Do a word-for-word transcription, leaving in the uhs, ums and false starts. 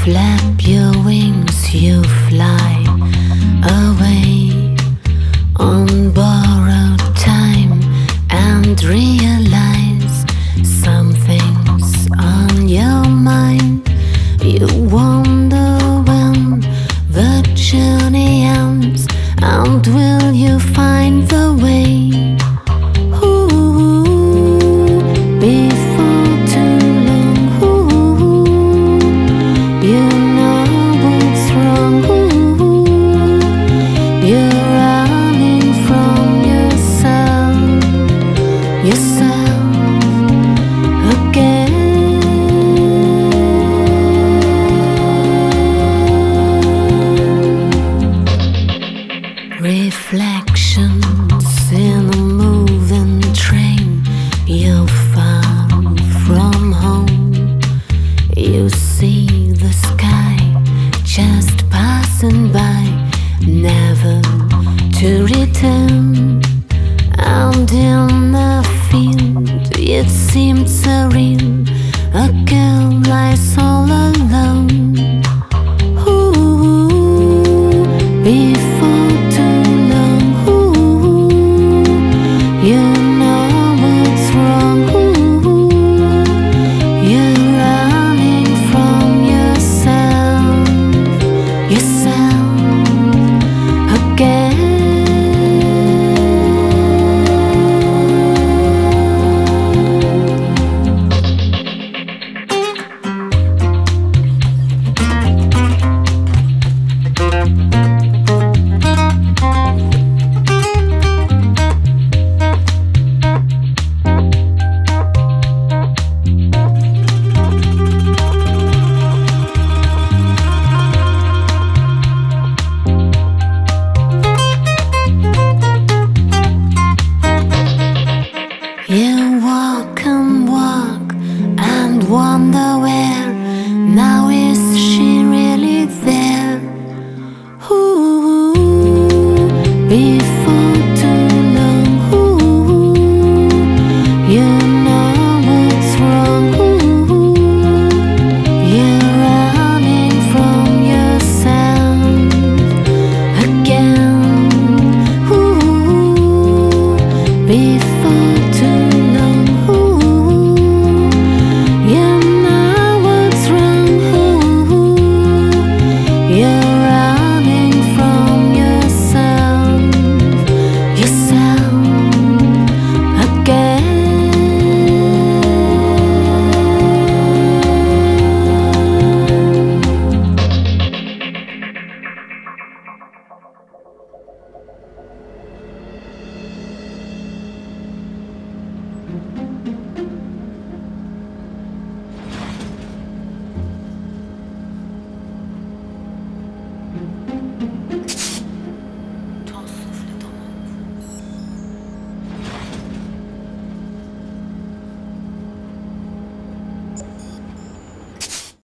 flap your wings, you fly away on borrowed time and realize something's on your mind. You wonder when the journey ends, and will you find the way? Reflections in a moving train. You're far from home. You see the sky just passing by, never to return. And in a field it seemed surreal, a girl lies all alone. Ooh, before you walk and walk and wonder where, now is she really there? Ooh, before